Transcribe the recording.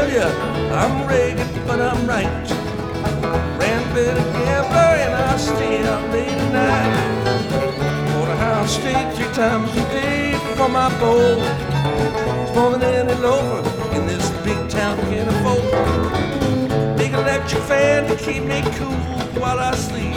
tell you, I'm ragged, but I'm right. Ran bit a gambler and I stay out late at night. Bought a house stay 3 times a day for my bowl. It's more than any loafer in this big town can afford. Big electric fan to keep me cool while I sleep.